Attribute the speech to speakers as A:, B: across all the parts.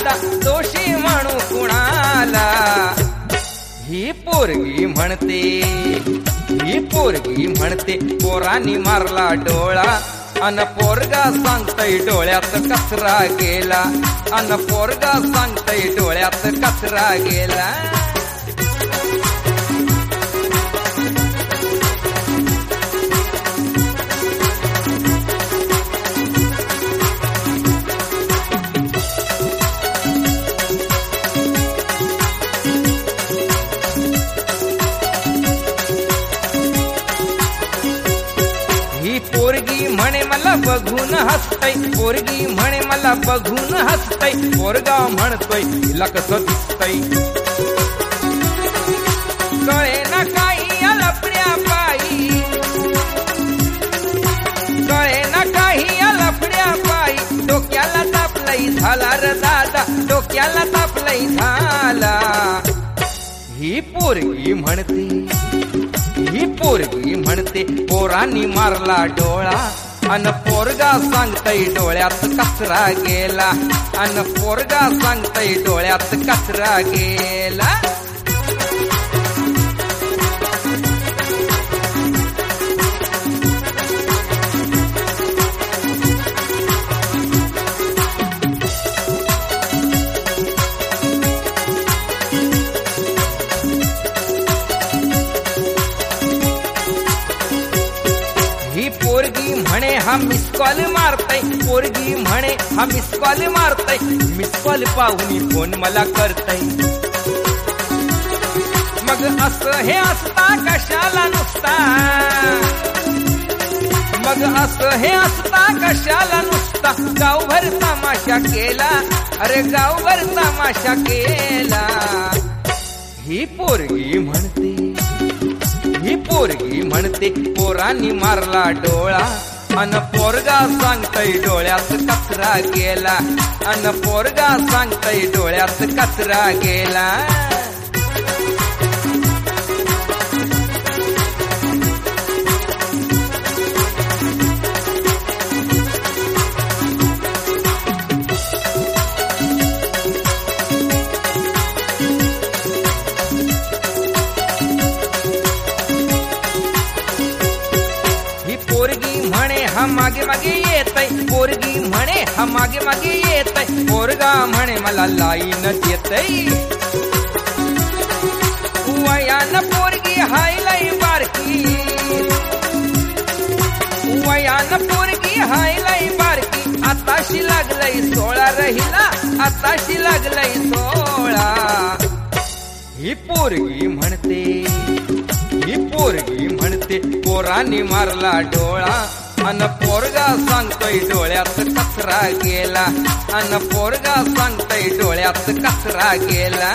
A: दादा दोषी म्हणू कुणाला. ही पोरगी म्हणते पोरांनी मारला डोळा अन पोरगा सांगतय डोळ्यात कचरा गेला. अन पोरगा सांगतय डोळ्यात कचरा गेला. पोरगी म्हणे मला बघून हसतय. पोरगी म्हणे मला बघून हसतय. पोरगा म्हणतोय हिला कसं दिसतय. कळे ना काही या लफड्या पायी. कळे ना काही या लफड्या पायी. डोक्याला तापलंय झाला र दादा डोक्याला तापलंय झाला. ही पोरगी म्हणते पोरांनी मारला डोळा अन पोरगा सांगतय डोळ्यात कचरा गेला. अन पोरगा सांगतय डोळ्यात कचरा गेला. पोरगी म्हणे हा मिस कॉल मारतय. पोरगी म्हणे हा मिस कॉल मारतय. मिस कॉल पाहून फोन मला करतय. मग असं हे असता कशाला नुसता. मग असं हे असता कशाला नुसता. गावभर तमाशा केला. अरे गावभर तमाशा केला. ही पोरगी म्हणते पोरांनी मारला डोळा अन पोरगा सांगतय डोळ्यात कचरा गेला. अन पोरगा सांगतय डोळ्यात कचरा गेला. पोरगी म्हणे हा मागे मागे येतय. पोरगी म्हणे हा मागे मागे येतय. पोरगा म्हणे मला लाईन येतय. वयान पोरगी हाय लय बारकी. वयान पोरगी हाय लय बारकी. आताशी लागलय 16 रहिला. आताशी लागलय 16. ही पोरगी म्हणते पोरांनी मारला डोळा अन पोरगा सांगतोय डोळ्यात कचरा गेला. अन पोरगा सांगतोय डोळ्यात कचरा गेला.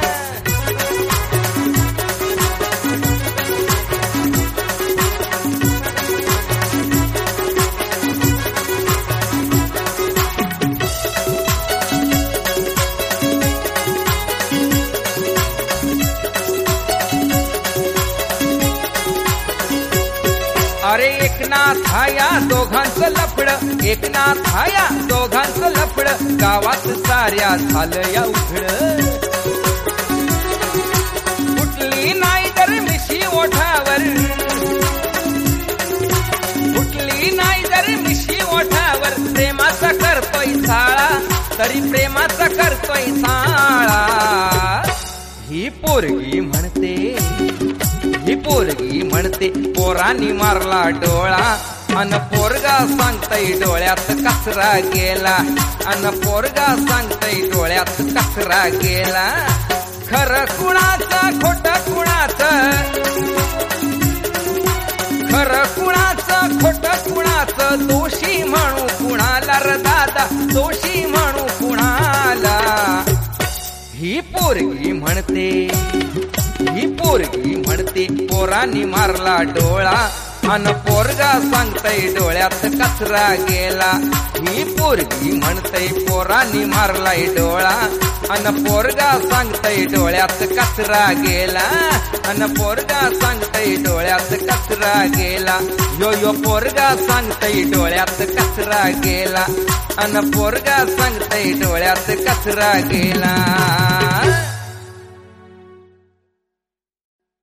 A: अरे एकनाथ हाया दोघांचं लफड. एकनाथ हाया दोघांचं लफड. गावात साऱ्या झालं या उघड. फुटली नाही तर मिशी ओठावर. फुटली नाही तर मिशी ओठावर. प्रेमाचा करतोय साळा तरी प्रेमाचा करतोय साळा. ही पोरगी म्हणते पोरांनी मारला डोळा अन पोरगा सांगतय डोळ्यात कचरा गेला. अन पोरगा सांगतय डोळ्यात कचरा गेला. खरं कुणाचं खोट कुणाचं. खरं कुणाचं खोट कुणाचं. दोषी म्हणू कुणाला र दादा दोषी म्हणू कुणाला. ही पोरगी म्हणते पोरांनी मारला डोळा अन पोरगा सांगतय डोळ्यात कचरा गेला ही पोरगी म्हणतय पोरांनी मारलाय डोळा अन पोरगा सांगतय डोळ्यात कचरा गेला अन पोरगा सांगतय डोळ्यात कचरा गेला यो यो पोरगा सांगतय डोळ्यात कचरा गेला अन पोरगा सांगतय डोळ्यात कचरा गेला